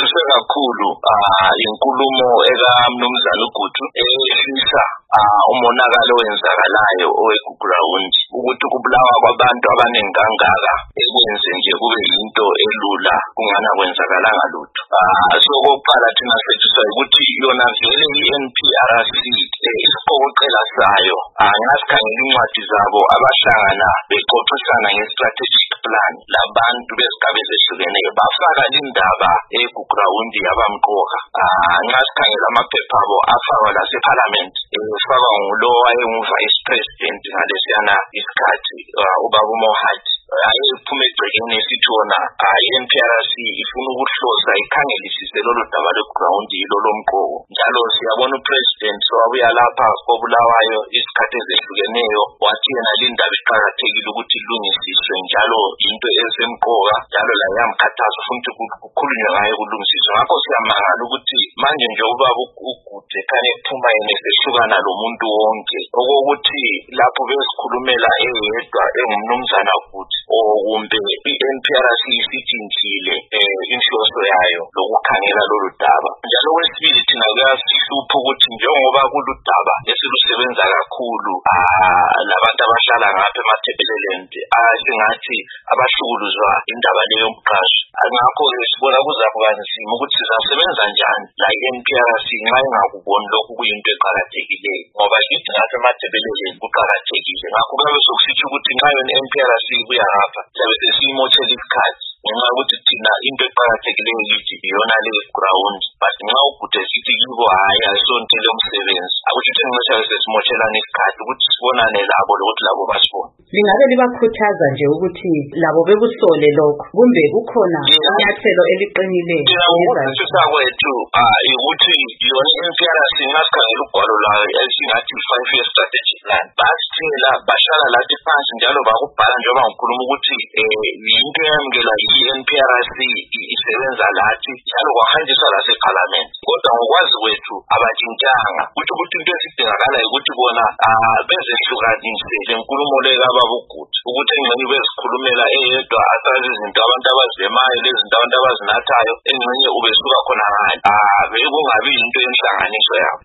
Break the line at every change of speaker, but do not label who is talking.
Ngithokoziswe kakhulu inkulumo ekaMnumzane uGutu ehlisa umonakalo owenzakalayo oweGraund ukuthi kubulawa kwabantu abaningi kangaka ekwenze nje kube yinto elula kungana kwenzakalanga lutho. So kokuqala thina sethu ukuthi yona vele iNPRC isiqokoqela sayo ngasikhangela incwadi zabo abahlangana bexoxisana nge-strategic plan labantu besigaba ezehlukeneyo bafaka indaba eGraund yabamqoka. Ngasikhangela amaphepha abo afakwa laseParliament efakwa ngulo wayengu-Vice President ngalesiyana isikhathi ubaba uMohadi ayephume egcekeni esithi wona iNPRC ifuna ukuhloza ikhangelisise lolo daba leGraund yilo lomqoko. Njalo siyabona uPresident wabuya lapha koBulawayo isikhathi ezehlukeneyo wathi yena lindaba iqhakathekile ukuthi ilungisiswe njalo into esemqoka njalo la yamkhathaza futhi kukhulunywe ngayo kulungisiswa. Ngakho siyamangala ukuthi manje nje ubaba uGutu ekhanya ephuma yena esehlukana lomuntu wonke okokuthi lapho besikhulumela eyedwa engumnumzana Gutu kumbe iNPRC isitshintshile inhloso yayo lokukhangela lolu daba. Njalo kwesibili thina kuyasihlupha ukuthi njengoba kuludaba esilusebenza kakhulu labantu abahlala ngapha eMatabeleland singathi abahlukuluzwa indaba leyo yomqasho. Ngakho-ke sibona kuzakuba nzima ukuthi sizasebenza njani la iNPRC nxa ingakuboni lokhu kuyinto eqakathekileyo ngoba kithi ngapha eMatabeleland kuqakathekile. Ngakho kuyabe sokusitsho ukuthi nxa yona iNPRC kuya ngapha siyabe sesiyimothela isikhathi ngenxa yokuthi thina into eqakathekileyo kithi iyona le Graund, but nxa uGutu esithi kibo hayi ayisontele umsebenzi akuthi thina siyabe sesimothelana isikhathi ukuthi sibonane labo lokuthi labo basibone.
Lingabe libakhuthaza nje ukuthi labo bekusole lokho kumbe kukhona inyathelo eliqinileyo
kwethu ukuthi yona iNPRC ngasikhangela ugwalo lwayo esingathi 5-year strategy plan basithela bahlala lathi phansi njalo bakubhala njengoba ngikhuluma ukuthi into eyamukela iNPRC isebenza lathi njalo kwahanjiswa laseParliament. Kodwa ngokwazi kwethu abatshintshanga ukuthi into esidingakala ukuthi bona bezehlukanise le nkulumo le kababa uGutu ukuthi engxenye bezikhulumela eyedwa asazi izinto abantu abazemayo lezinto abantu abazinathayo engxenye ubesuka khona ngani bekungabi yinto yenhlanganiso yabo.